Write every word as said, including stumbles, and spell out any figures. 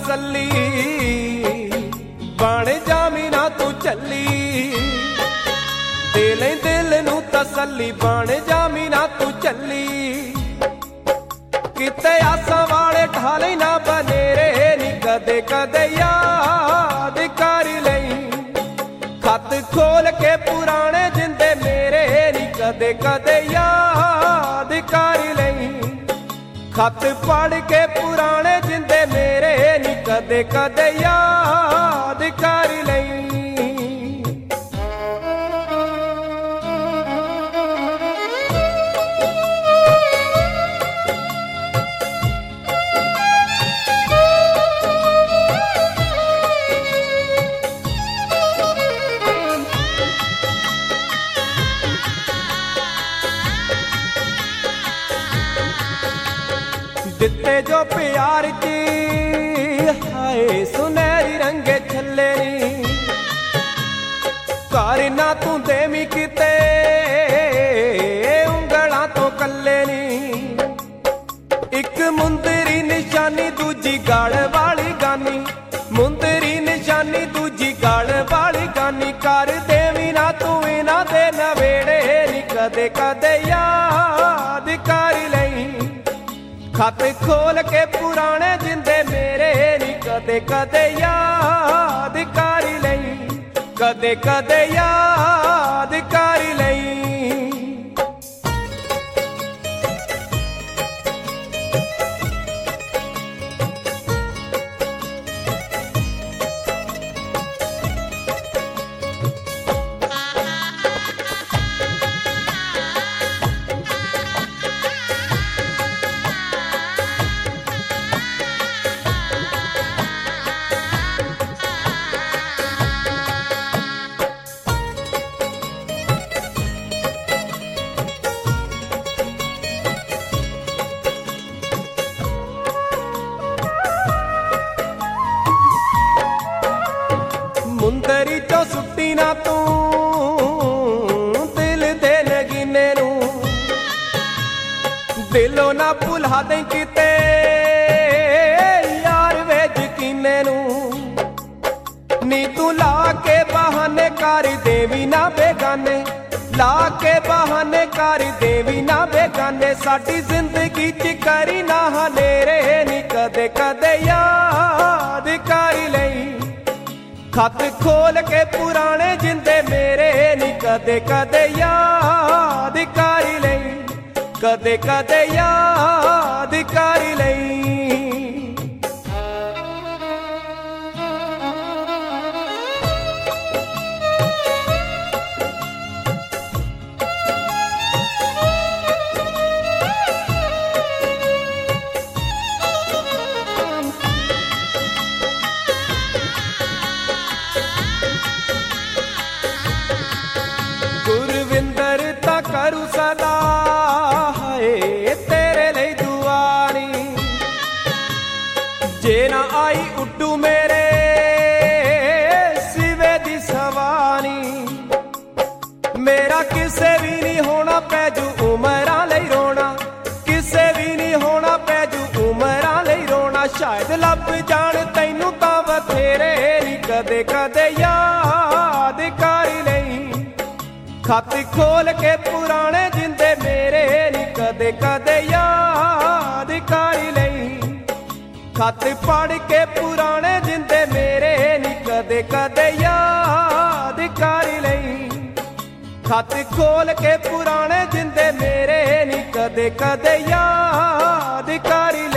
तसल्ली बण जामी ना तू चली दिल दिल नू तसल्ली बण जामी ना तू चली किते आसा वाले ढाले ना बनेरे नी कदे कदे याद कर लई खत खोल के पुराने जिंदे मेरे नी कदे कदे याद कर लई खत पढ़ के पुराने जिंदे मेरे नी कदे कदे याद कर लई दिते जो प्यार की हाय सुनहरी रंगे छले नी घर ना तू देवी किते उंगला तो कले नी एक मुंदरी निशानी दूजी गाल वाली गानी मुंदरी निशानी दूजी गाल वाली गानी कर देवी ना तू इना दे नवेड़े नी कदे कदे याद कर लई खत खोल के पुराने जिंदे मेरे नी कदे कदे याद कर लई कदे कदे याद कर लई मुंदरी चो सुट्टी ना तू दिल दे नगीने नू दिलों ना भुला दे किते यार वे यकीने नू नी तू ला के बहाने कर देवी ना बेगाने ला के बहाने कर देवी ना बेगाने साडी जिंदगी च करी ना हनेरे नी कदे कदे याद कर लई खत खोल के पुराने जिंदे मेरे नी कदे कदे याद कर लई कदे कदे याद कर लई गुरविंदर ता करू सदा है तेरे लिए दुआरी जे ना आई उड्डू मेरे सिवे दी सवारी मेरा किसे भी नहीं होना पैजू उमरां लई रोना किसे भी नहीं होना पैजू उमरां लई रोना शायद लब जान तैनू तां बथेरे नी कदे कदे याद कर लई खत खोल के पुराने जिंदे मेरे नी कदे कदे याद कर लई खत पढ़ के पुराने जिंदे मेरे नी कदे कदे याद कर लई खत खोल के पुराने जिंदे मेरे नी कदे कदे याद कर लई।